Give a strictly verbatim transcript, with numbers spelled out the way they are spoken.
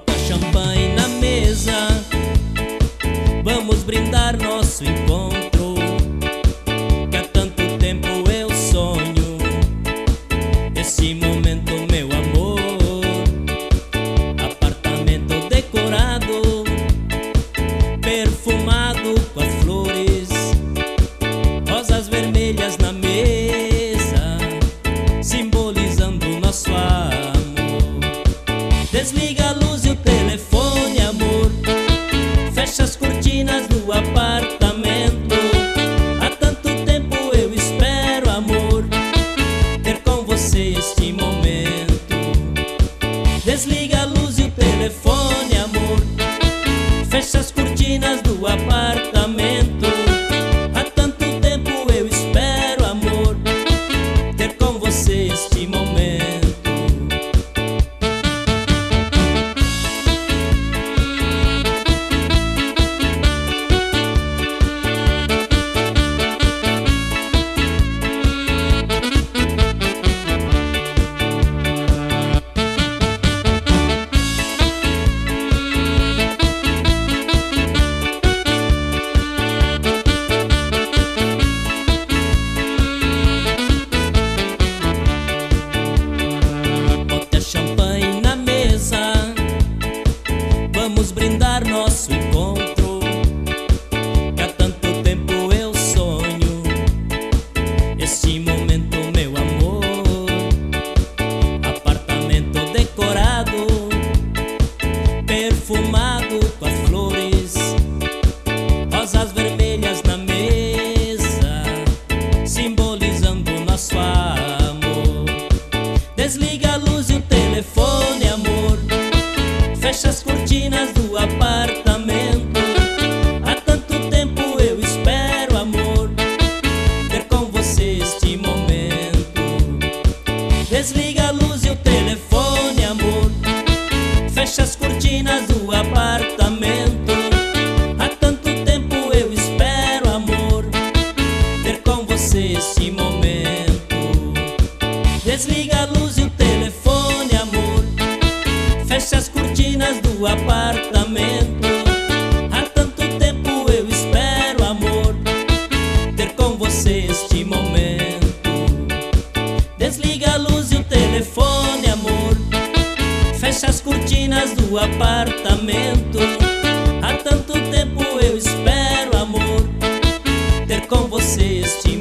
Bota champanhe na mesa, vamos brindar nosso encontro, que há tanto tempo eu sonho esse momento, meu amor. Apartamento decorado, perfumado com as flores, rosas vermelhas na mesa, simbolizando nosso amor. Desliga a luz e o telefone, amor, fecha as cortinas do apartamento. Há tanto tempo eu espero, amor, ter com você este momento. Desliga a luz e o telefone, amor, fecha as cortinas do apartamento. Há tanto tempo eu espero, amor, ter com você este momento. Vamos brindar nosso encontro, que há tanto tempo eu sonho este momento, meu amor. Apartamento decorado, perfumado com as flores, rosas vermelhas na mesa, simbolizando nosso amor. Desliga a luz e o telefone, amor, fecha as cortinas do apartamento. Há tanto tempo eu espero, amor, ter com você este momento. Desliga a luz e o telefone, amor, fecha as cortinas do apartamento. Há tanto tempo eu espero, amor, ter com você este momento. Desliga a luz e o telefone, amor, fecha as cortinas do apartamento. Há tanto tempo eu espero, amor, ter com você este momento. Desliga a luz e o telefone, amor, fecha as cortinas do apartamento. Há tanto tempo eu espero, amor, ter com você este